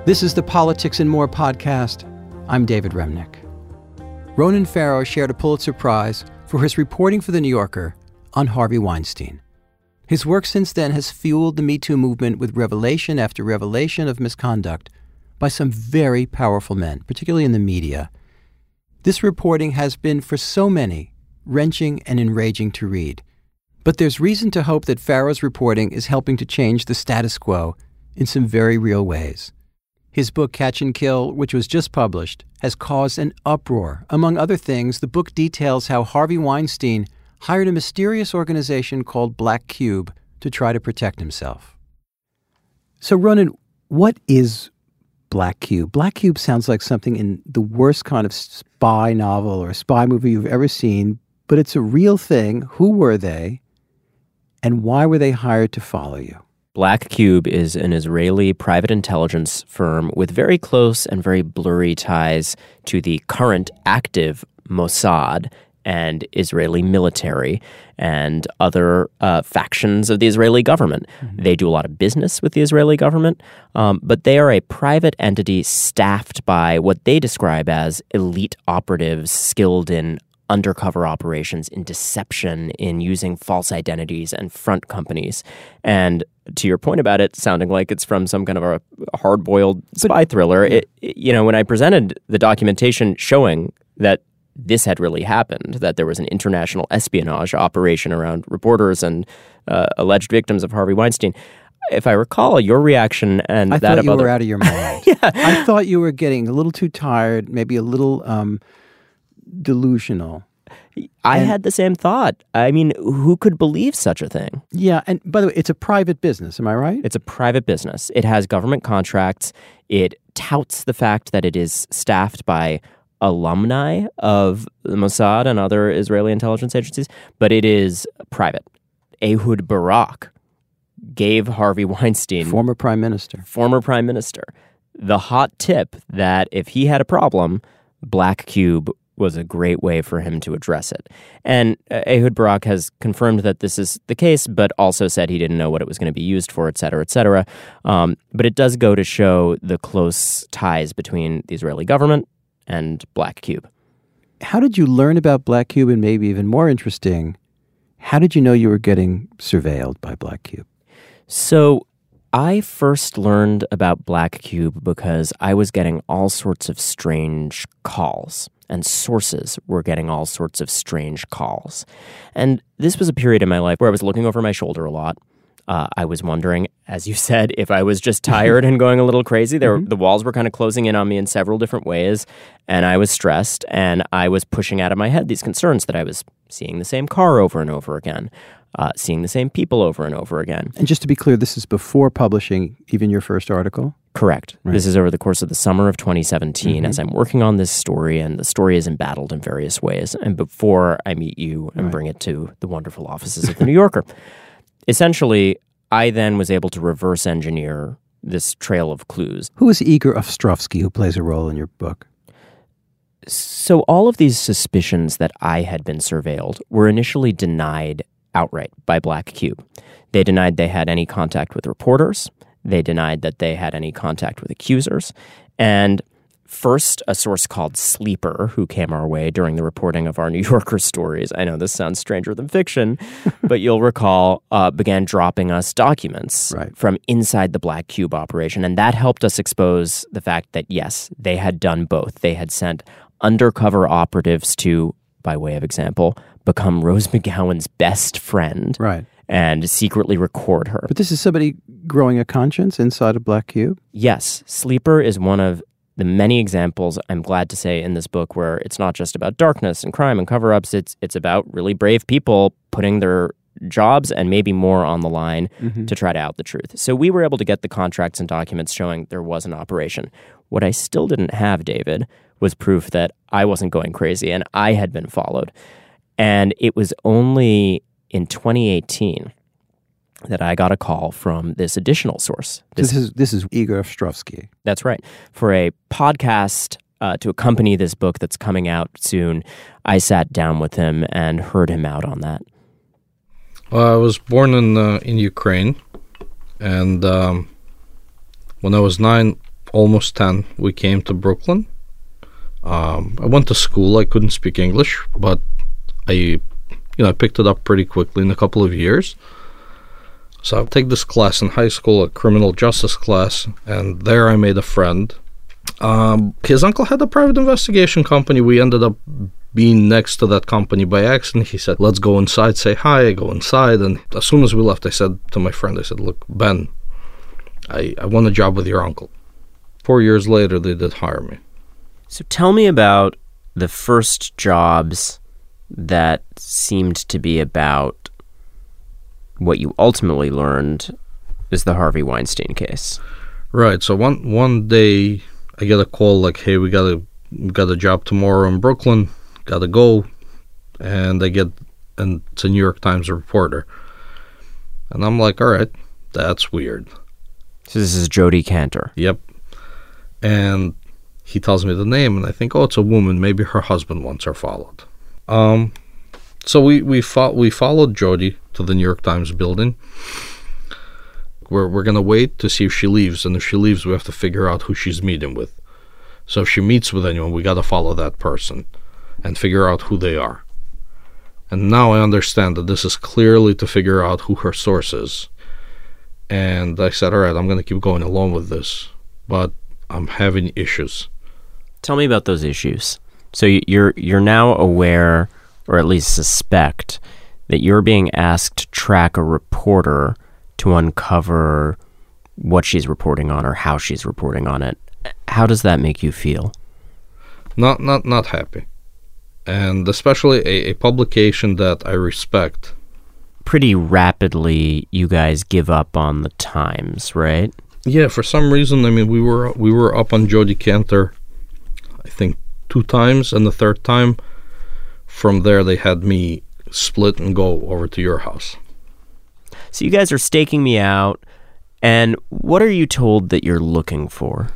This is the Politics and More podcast. I'm David Remnick. Ronan Farrow shared a Pulitzer Prize for his reporting for The New Yorker on Harvey Weinstein. His work since then has fueled the Me Too movement with revelation after revelation of misconduct by some very powerful men, particularly in the media. This reporting has been, for so many, wrenching and enraging to read. But there's reason to hope that Farrow's reporting is helping to change the status quo in some very real ways. His book, Catch and Kill, which was just published, has caused an uproar. Among other things, the book details how Harvey Weinstein hired a mysterious organization called Black Cube to try to protect himself. So, Ronan, what is Black Cube? Black Cube sounds like something in the worst kind of spy novel or spy movie you've ever seen, but it's a real thing. Who were they, and why were they hired to follow you? Black Cube is an Israeli private intelligence firm with very close and very blurry ties to the current active Mossad and Israeli military and other factions of the Israeli government. Mm-hmm. They do a lot of business with the Israeli government, but they are a private entity staffed by what they describe as elite operatives skilled in undercover operations, in deception, in using false identities and front companies. And to your point about it sounding like it's from some kind of a hard-boiled spy thriller, when I presented the documentation showing that this had really happened, that there was an international espionage operation around reporters and alleged victims of Harvey Weinstein, if I recall, your reaction and I that thought of you other... were out of your mind. Yeah. I thought you were getting a little too tired, maybe a little delusional. I had the same thought. I mean, who could believe such a thing? Yeah, and by the way, it's a private business, am I right? It's a private business. It has government contracts. It touts the fact that it is staffed by alumni of the Mossad and other Israeli intelligence agencies, but it is private. Ehud Barak gave Harvey Weinstein, former prime minister, the hot tip that if he had a problem, Black Cube was a great way for him to address it. And Ehud Barak has confirmed that this is the case, but also said he didn't know what it was going to be used for, et cetera, et cetera. But it does go to show the close ties between the Israeli government and Black Cube. How did you learn about Black Cube? And maybe even more interesting, how did you know you were getting surveilled by Black Cube? So I first learned about Black Cube because I was getting all sorts of strange calls, and sources were getting all sorts of strange calls. And this was a period in my life where I was looking over my shoulder a lot. I was wondering, as you said, if I was just tired and going a little crazy. The walls were kind of closing in on me in several different ways, and I was stressed, and I was pushing out of my head these concerns that I was seeing the same car over and over again, seeing the same people over and over again. And just to be clear, this is before publishing even your first article? Correct. Right. This is over the course of the summer of 2017 as I'm working on this story, and the story is embattled in various ways, and before I meet you and bring it to the wonderful offices of The New Yorker. Essentially, I then was able to reverse engineer this trail of clues. Who is Igor Ostrovsky, who plays a role in your book? So all of these suspicions that I had been surveilled were initially denied outright by Black Cube. They denied they had any contact with reporters. They denied that they had any contact with accusers. And first, a source called Sleeper, who came our way during the reporting of our New Yorker stories, I know this sounds stranger than fiction, but you'll recall, began dropping us documents from inside the Black Cube operation. And that helped us expose the fact that, yes, they had done both. They had sent undercover operatives to, by way of example, become Rose McGowan's best friend. Right. And secretly record her. But this is somebody growing a conscience inside of Black Cube? Yes. Sleeper is one of the many examples, I'm glad to say, in this book where it's not just about darkness and crime and cover-ups. It's about really brave people putting their jobs and maybe more on the line to try to out the truth. So we were able to get the contracts and documents showing there was an operation. What I still didn't have, David, was proof that I wasn't going crazy and I had been followed. And it was only in 2018 that I got a call from this additional source. This is Igor Ostrovsky. That's right. For a podcast to accompany this book that's coming out soon, I sat down with him and heard him out on that. Well, I was born in Ukraine, and when I was 9, almost 10, we came to Brooklyn. I went to school. I couldn't speak English, but I picked it up pretty quickly in a couple of years. So I take this class in high school, a criminal justice class, and there I made a friend. His uncle had a private investigation company. We ended up being next to that company by accident. He said, let's go inside, say hi. I go inside, and as soon as we left, I said to my friend, I said, look, Ben, I want a job with your uncle. 4 years later, they did hire me. So tell me about the first jobs that seemed to be about what you ultimately learned is the Harvey Weinstein case. Right. So one day I get a call like, hey, we got a job tomorrow in Brooklyn. Got to go. And it's a New York Times reporter. And I'm like, all right, that's weird. So this is Jodi Kantor. Yep. And he tells me the name, and I think, oh, it's a woman. Maybe her husband wants her followed. So we followed Jodi to the New York Times building. We're going to wait to see if she leaves, and if she leaves, we have to figure out who she's meeting with. So if she meets with anyone, we got to follow that person and figure out who they are. And now I understand that this is clearly to figure out who her source is. And I said, all right, I'm going to keep going along with this, but I'm having issues. Tell me about those issues. So you're now aware, or at least suspect, that you're being asked to track a reporter to uncover what she's reporting on or how she's reporting on it. How does that make you feel? Not happy. And especially a publication that I respect. Pretty rapidly, you guys give up on the Times, right? Yeah, for some reason, I mean, we were up on Jodi Kantor, I think 2 times, and the third time, from there, they had me split and go over to your house. So you guys are staking me out, and what are you told that you're looking for?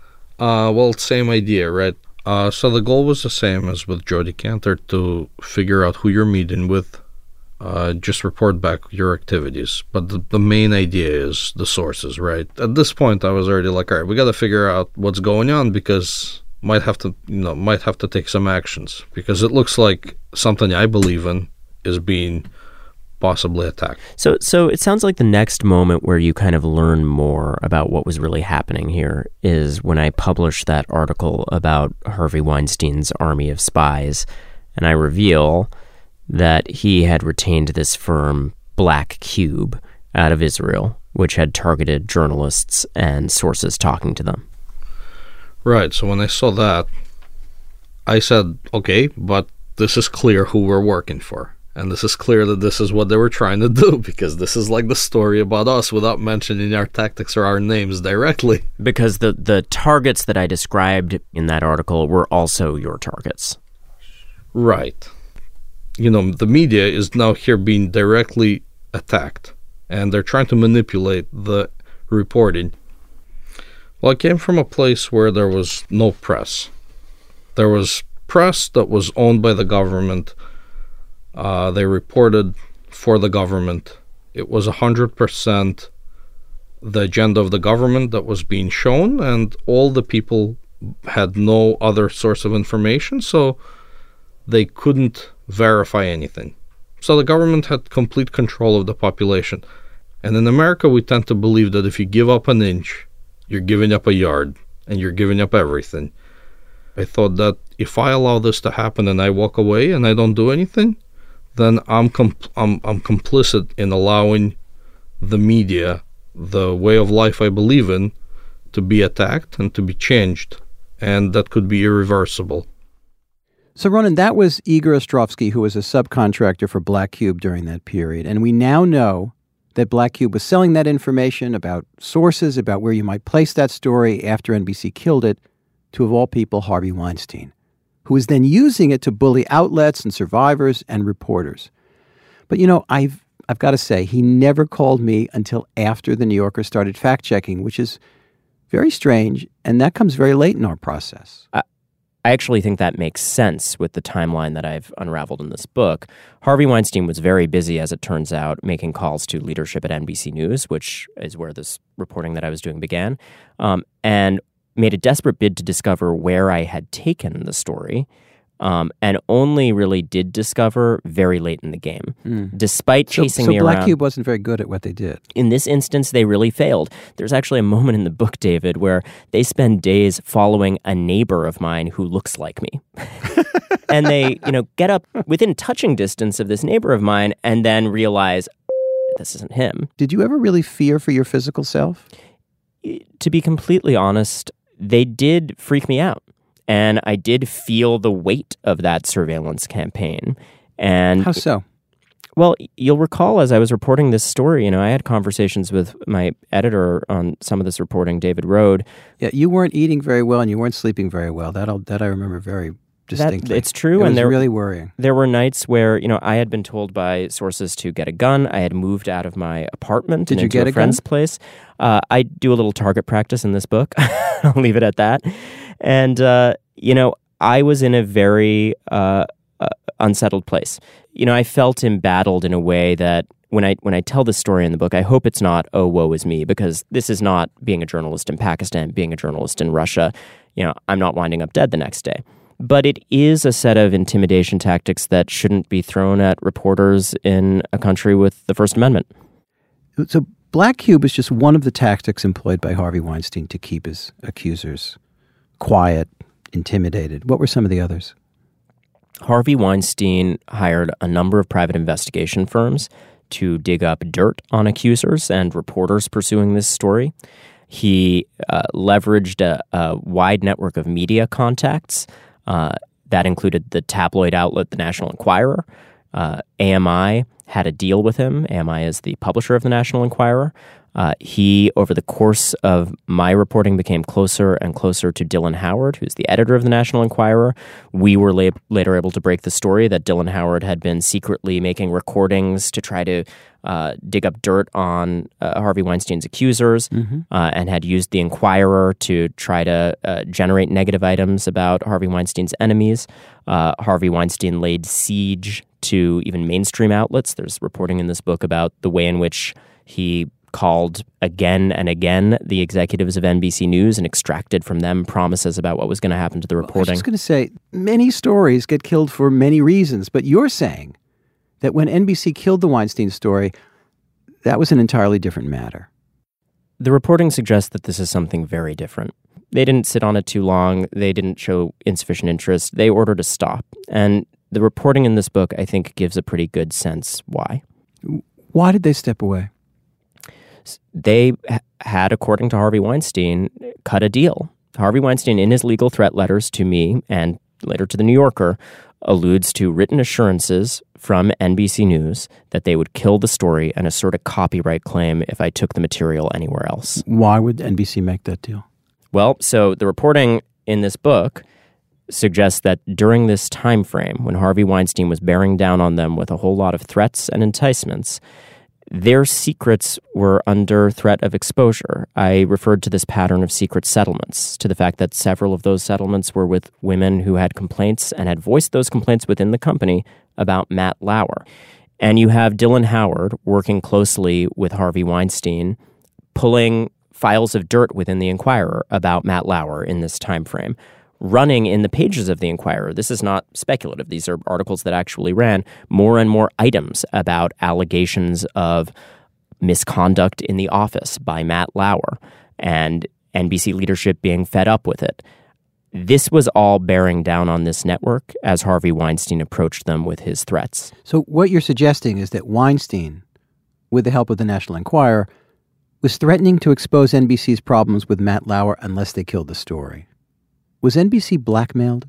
Well, same idea, right? So the goal was the same as with Jodi Kantor, to figure out who you're meeting with, just report back your activities. But the main idea is the sources, right? At this point, I was already like, all right, we got to figure out what's going on, because might have to take some actions, because it looks like something I believe in is being possibly attacked. So it sounds like the next moment where you kind of learn more about what was really happening here is when I published that article about Harvey Weinstein's army of spies, and I reveal that he had retained this firm, Black Cube, out of Israel, which had targeted journalists and sources talking to them. Right, so when I saw that, I said, okay, but this is clear who we're working for. And this is clear that this is what they were trying to do, because this is like the story about us without mentioning our tactics or our names directly. Because the targets that I described in that article were also your targets. Right. The media is now here being directly attacked, and they're trying to manipulate the reporting. Well, I came from a place where there was no press. There was press that was owned by the government. They reported for the government. It was 100% the agenda of the government that was being shown, and all the people had no other source of information, so they couldn't verify anything. So the government had complete control of the population. And in America, we tend to believe that if you give up an inch, you're giving up a yard, and you're giving up everything. I thought that if I allow this to happen and I walk away and I don't do anything, then I'm complicit in allowing the media, the way of life I believe in, to be attacked and to be changed. And that could be irreversible. So, Ronen, that was Igor Ostrovsky, who was a subcontractor for Black Cube during that period. And we now know that Black Cube was selling that information about sources, about where you might place that story after NBC killed it, to, of all people, Harvey Weinstein, who was then using it to bully outlets and survivors and reporters. But, I've got to say, he never called me until after the New Yorker started fact-checking, which is very strange, and that comes very late in our process. I actually think that makes sense with the timeline that I've unraveled in this book. Harvey Weinstein was very busy, as it turns out, making calls to leadership at NBC News, which is where this reporting that I was doing began. And made a desperate bid to discover where I had taken the story, and only really did discover very late in the game. Despite chasing me around. So Black around, Cube wasn't very good at what they did. In this instance, they really failed. There's actually a moment in the book, David, where they spend days following a neighbor of mine who looks like me. And they, get up within touching distance of this neighbor of mine and then realize, this isn't him. Did you ever really fear for your physical self? To be completely honest, they did freak me out. And I did feel the weight of that surveillance campaign. And how so? Well, you'll recall as I was reporting this story, I had conversations with my editor on some of this reporting, David Rode. Yeah, you weren't eating very well and you weren't sleeping very well. That I remember very distinctly. It's true. It was really worrying. There were nights where, I had been told by sources to get a gun. I had moved out of my apartment Did you into get a friend's gun? Place. I do a little target practice in this book. I'll leave it at that. And, I was in a very unsettled place. I felt embattled in a way that when I tell this story in the book, I hope it's not, oh, woe is me, because this is not being a journalist in Pakistan, being a journalist in Russia. I'm not winding up dead the next day. But it is a set of intimidation tactics that shouldn't be thrown at reporters in a country with the First Amendment. So Black Cube is just one of the tactics employed by Harvey Weinstein to keep his accusers quiet, intimidated. What were some of the others? Harvey Weinstein hired a number of private investigation firms to dig up dirt on accusers and reporters pursuing this story. He leveraged a wide network of media contacts that included the tabloid outlet, The National Enquirer. AMI had a deal with him. AMI is the publisher of The National Enquirer. He, over the course of my reporting, became closer and closer to Dylan Howard, who's the editor of The National Enquirer. We were later able to break the story that Dylan Howard had been secretly making recordings to try to dig up dirt on Harvey Weinstein's accusers, and had used The Enquirer to try to generate negative items about Harvey Weinstein's enemies. Harvey Weinstein laid siege to even mainstream outlets. There's reporting in this book about the way in which he called again and again the executives of NBC News and extracted from them promises about what was going to happen to the reporting. I was just going to say, many stories get killed for many reasons, but you're saying that when NBC killed the Weinstein story, that was an entirely different matter. The reporting suggests that this is something very different. They didn't sit on it too long. They didn't show insufficient interest. They ordered a stop. And the reporting in this book, I think, gives a pretty good sense why. Why did they step away? They had, according to Harvey Weinstein, cut a deal. Harvey Weinstein, in his legal threat letters to me and later to The New Yorker, alludes to written assurances from NBC News that they would kill the story and assert a copyright claim if I took the material anywhere else. Why would NBC make that deal? Well, so the reporting in this book suggests that during this time frame, when Harvey Weinstein was bearing down on them with a whole lot of threats and enticements, their secrets were under threat of exposure. I referred to this pattern of secret settlements, to the fact that several of those settlements were with women who had complaints and had voiced those complaints within the company about Matt Lauer. And you have Dylan Howard working closely with Harvey Weinstein, pulling files of dirt within the Enquirer about Matt Lauer in this time frame, running in the pages of the Enquirer. This is not speculative. These are articles that actually ran more and more items about allegations of misconduct in the office by Matt Lauer and NBC leadership being fed up with it. This was all bearing down on this network as Harvey Weinstein approached them with his threats. So what you're suggesting is that Weinstein, with the help of the National Enquirer, was threatening to expose NBC's problems with Matt Lauer unless they killed the story. Was NBC blackmailed?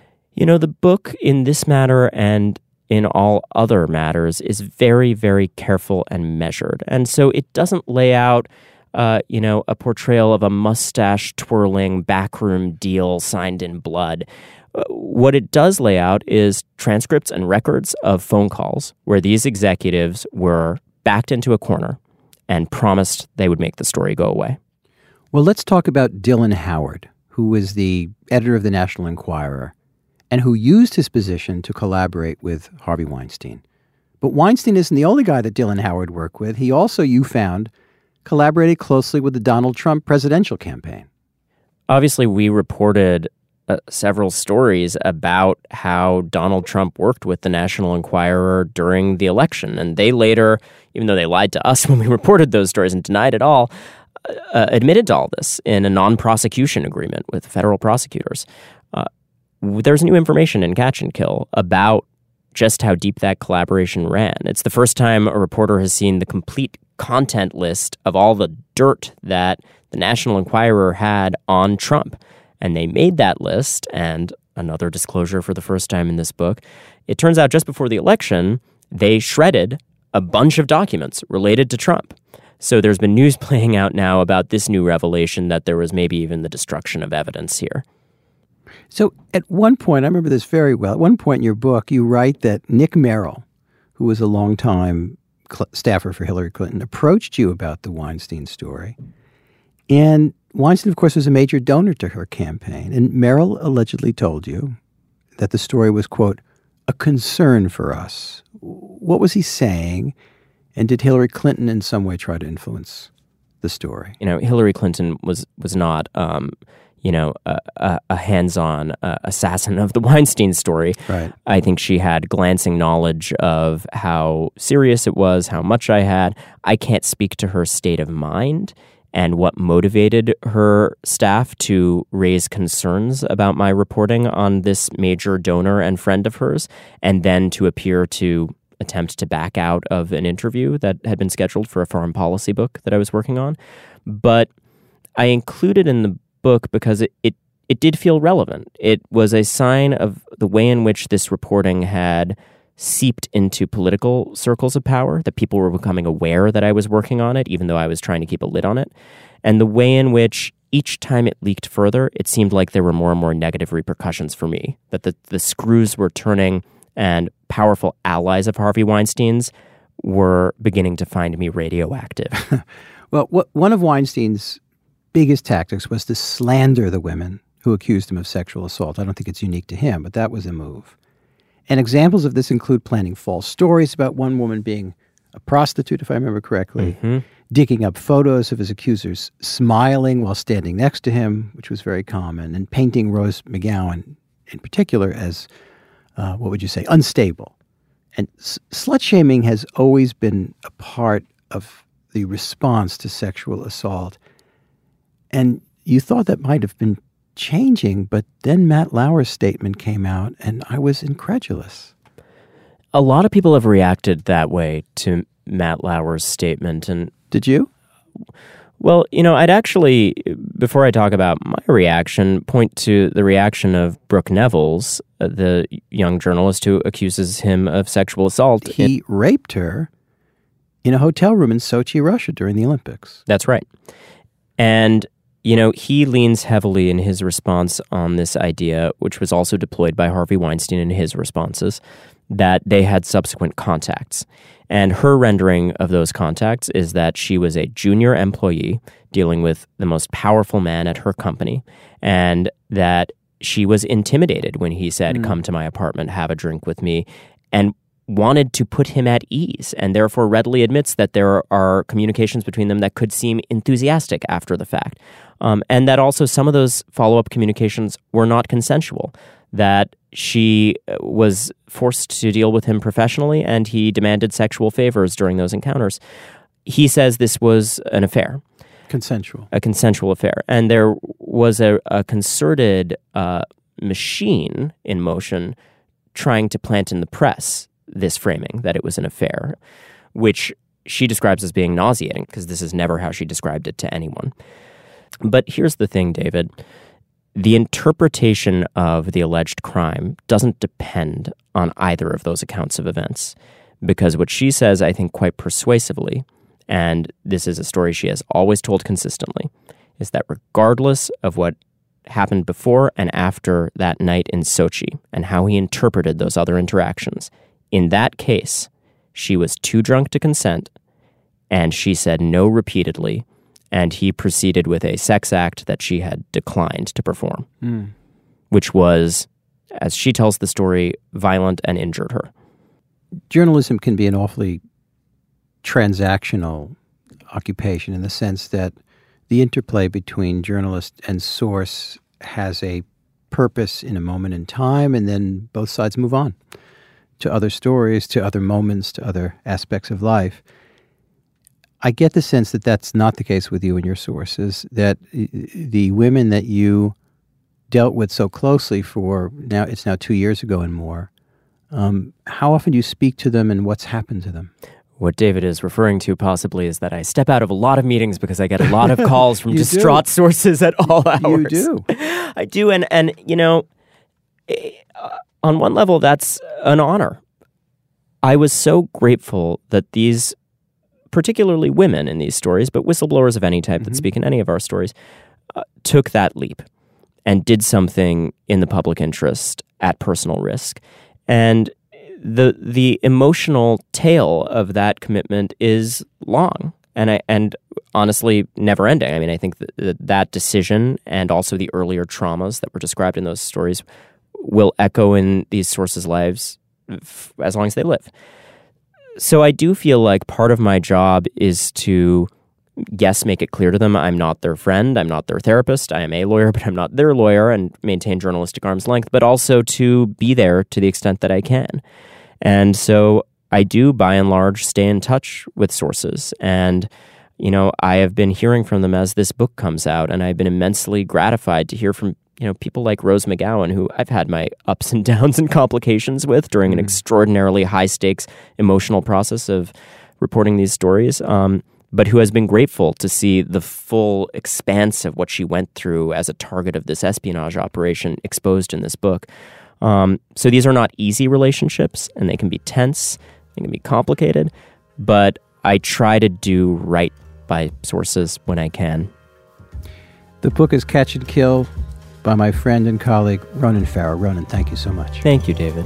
The book in this matter and in all other matters is very, very careful and measured. And so it doesn't lay out, a portrayal of a mustache-twirling backroom deal signed in blood. What it does lay out is transcripts and records of phone calls where these executives were backed into a corner and promised they would make the story go away. Well, let's talk about Dylan Howard, who was the editor of the National Enquirer and who used his position to collaborate with Harvey Weinstein. But Weinstein isn't the only guy that Dylan Howard worked with. He also, you found, collaborated closely with the Donald Trump presidential campaign. Obviously, we reported several stories about how Donald Trump worked with the National Enquirer during the election. And they later, even though they lied to us when we reported those stories and denied it all, admitted to all this in a non-prosecution agreement with federal prosecutors. There's new information in Catch and Kill about just how deep that collaboration ran. It's the first time a reporter has seen the complete content list of all the dirt that the National Enquirer had on Trump. And they made that list, and another disclosure for the first time in this book, it turns out just before the election, they shredded a bunch of documents related to Trump. So there's been news playing out now about this new revelation that there was maybe even the destruction of evidence here. So at one point, I remember this very well, at one point in your book, you write that Nick Merrill, who was a longtime staffer for Hillary Clinton, approached you about the Weinstein story. And Weinstein, of course, was a major donor to her campaign. And Merrill allegedly told you that the story was, quote, a concern for us. What was he saying? And did Hillary Clinton in some way try to influence the story? Hillary Clinton was not, a hands-on assassin of the Weinstein story. Right. I think she had glancing knowledge of how serious it was, how much I had. I can't speak to her state of mind and what motivated her staff to raise concerns about my reporting on this major donor and friend of hers, and then to appear to attempt to back out of an interview that had been scheduled for a foreign policy book that I was working on. But I included in the book because it did feel relevant. It was a sign of the way in which this reporting had seeped into political circles of power, that people were becoming aware that I was working on it, even though I was trying to keep a lid on it, and the way in which each time it leaked further, it seemed like there were more and more negative repercussions for me, that the screws were turning and powerful allies of Harvey Weinstein's were beginning to find me radioactive. Well, one of Weinstein's biggest tactics was to slander the women who accused him of sexual assault. I don't think it's unique to him, but that was a move. And examples of this include planning false stories about one woman being a prostitute, if I remember correctly, digging up photos of his accusers smiling while standing next to him, which was very common, and painting Rose McGowan in particular as, unstable. And slut-shaming has always been a part of the response to sexual assault. And you thought that might have been changing, but then Matt Lauer's statement came out, and I was incredulous. A lot of people have reacted that way to Matt Lauer's statement. And did you? Well, I'd actually, before I talk about my reaction, point to the reaction of Brooke Nevels, the young journalist who accuses him of sexual assault. He raped her in a hotel room in Sochi, Russia during the Olympics. That's right. And he leans heavily in his response on this idea, which was also deployed by Harvey Weinstein in his responses, that they had subsequent contacts. And her rendering of those contacts is that she was a junior employee dealing with the most powerful man at her company, and that she was intimidated when he said, come to my apartment, have a drink with me, and wanted to put him at ease, and therefore readily admits that there are communications between them that could seem enthusiastic after the fact. And that also some of those follow-up communications were not consensual, that she was forced to deal with him professionally and he demanded sexual favors during those encounters. He says this was an affair. Consensual. A consensual affair. And there was a concerted machine in motion trying to plant in the press this framing that it was an affair, which she describes as being nauseating because this is never how she described it to anyone. But here's the thing, David. The interpretation of the alleged crime doesn't depend on either of those accounts of events, because what she says, I think quite persuasively, and this is a story she has always told consistently, is that regardless of what happened before and after that night in Sochi and how he interpreted those other interactions, in that case, she was too drunk to consent, and she said no repeatedly, and he proceeded with a sex act that she had declined to perform, which was, as she tells the story, violent and injured her. Journalism can be an awfully transactional occupation in the sense that the interplay between journalist and source has a purpose in a moment in time, and then both sides move on to other stories, to other moments, to other aspects of life. I get the sense that that's not the case with you and your sources, that the women that you dealt with so closely for, it's now 2 years ago and more, how often do you speak to them and what's happened to them? What David is referring to possibly is that I step out of a lot of meetings because I get a lot of calls from distraught sources at all hours. You do. I do. And you know, on one level, that's an honor. I was so grateful that these, particularly women in these stories, but whistleblowers of any type that speak in any of our stories, took that leap and did something in the public interest at personal risk. And the emotional tail of that commitment is long and honestly never ending. I mean, I think that decision and also the earlier traumas that were described in those stories will echo in these sources' lives as long as they live. So I do feel like part of my job is to, yes, make it clear to them I'm not their friend, I'm not their therapist, I am a lawyer, but I'm not their lawyer, and maintain journalistic arm's length, but also to be there to the extent that I can. And so I do, by and large, stay in touch with sources. And, you know, I have been hearing from them as this book comes out, and I've been immensely gratified to hear from, you know, people like Rose McGowan, who I've had my ups and downs and complications with during an extraordinarily high-stakes emotional process of reporting these stories, but who has been grateful to see the full expanse of what she went through as a target of this espionage operation exposed in this book. So these are not easy relationships, and they can be tense, they can be complicated, but I try to do right by sources when I can. The book is Catch and Kill by my friend and colleague, Ronan Farrow. Ronan, thank you so much. Thank you, David.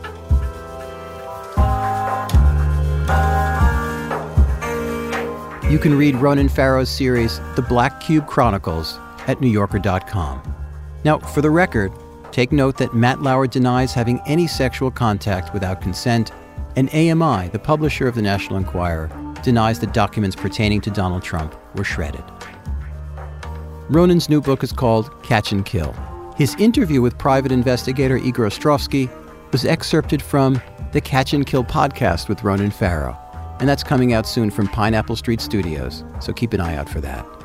You can read Ronan Farrow's series, The Black Cube Chronicles, at NewYorker.com. Now, for the record, take note that Matt Lauer denies having any sexual contact without consent, and AMI, the publisher of the National Enquirer, denies that documents pertaining to Donald Trump were shredded. Ronan's new book is called Catch and Kill. His interview with private investigator Igor Ostrovsky was excerpted from the Catch and Kill podcast with Ronan Farrow, and that's coming out soon from Pineapple Street Studios, so keep an eye out for that.